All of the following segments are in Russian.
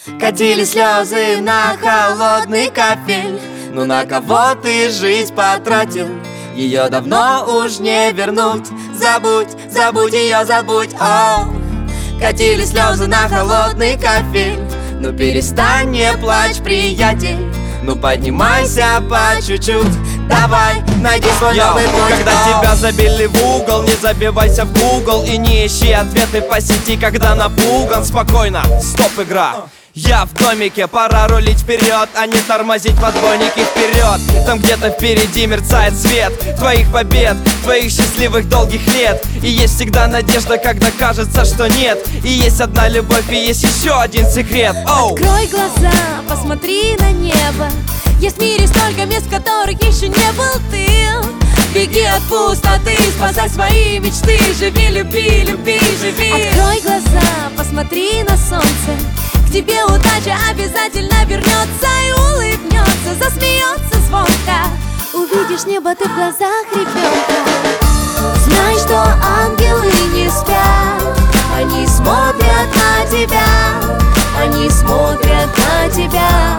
Катили слезы на холодный кафель. Ну на кого ты жизнь потратил? Ее давно уж не вернуть. Забудь, забудь ее, забудь. О, катили слезы на холодный кафель. Ну перестань, не плачь, приятель. Ну поднимайся по чуть-чуть. Давай, найди свой новый путь. Когда тебя забили в угол, не забивайся в Google и не ищи ответы по сети, когда напуган. Спокойно, стоп, игра. Я в домике, пора рулить вперед, а не тормозить в отбойнике вперед. Там где-то впереди мерцает свет твоих побед, твоих счастливых долгих лет. И есть всегда надежда, когда кажется, что нет. И есть одна любовь, и есть еще один секрет. Оу! Открой глаза, посмотри на небо. Есть в мире столько мест, в которых еще не был ты. Беги от пустоты, спасай свои мечты. Живи, люби, люби, живи. Открой глаза, посмотри на солнце. К тебе удача обязательно вернется и улыбнется, засмеется звонко. Увидишь небо ты в глазах ребенка. Знай, что ангелы не спят. Они смотрят на тебя. Они смотрят на тебя.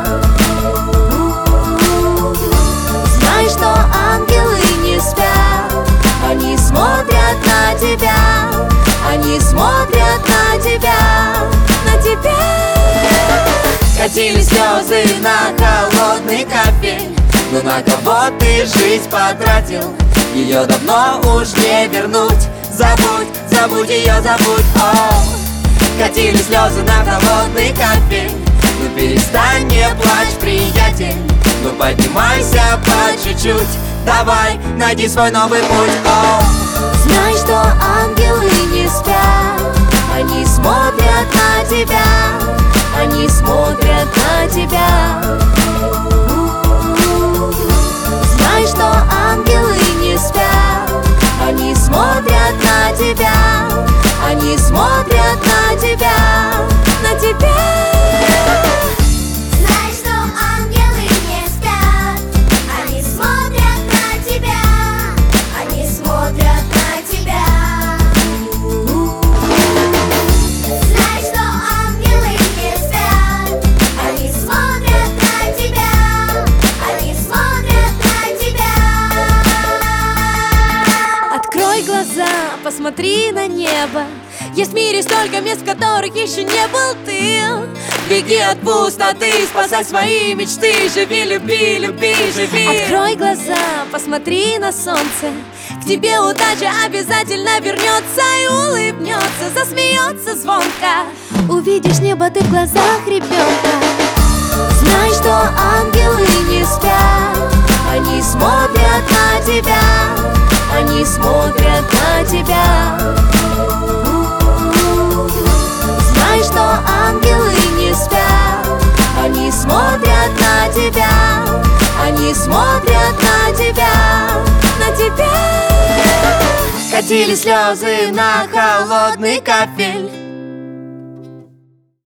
Знай, что ангелы не спят. Они смотрят на тебя. Они смотрят на тебя. На тебя. Катили слезы на холодный кафель. Ну на кого ты жизнь потратил? Ее давно уж не вернуть. Забудь, забудь ее, забудь. О, катили слезы на холодный кафель. Ну перестань, не плачь, приятель. Ну поднимайся по чуть-чуть. Давай, найди свой новый путь. О, знай, что ангелы не спят. Они смотрят на тебя. Они смотрят на тебя. Знай, что ангелы не спят. Они смотрят на тебя. Они смотрят на тебя. На тебя. Знай, что ангелы не спят. Они смотрят на тебя. Они смотрят на тебя. Знай, что ангелы не спят. Они смотрят на тебя. Они смотрят на тебя. Открой глаза, посмотри на небо. Есть в мире столько мест, в которых еще не был ты. Беги от пустоты, спасай свои мечты. Живи, люби, люби, живи. Открой глаза, посмотри на солнце. К тебе удача обязательно вернется и улыбнется, засмеется звонко. Увидишь небо ты в глазах ребенка. Знай, что ангелы не спят. Они смотрят на тебя. Они смотрят на тебя. Знай, что ангелы не спят. Они смотрят на тебя. Они смотрят на тебя. На тебя. катили слезы на холодный кафель.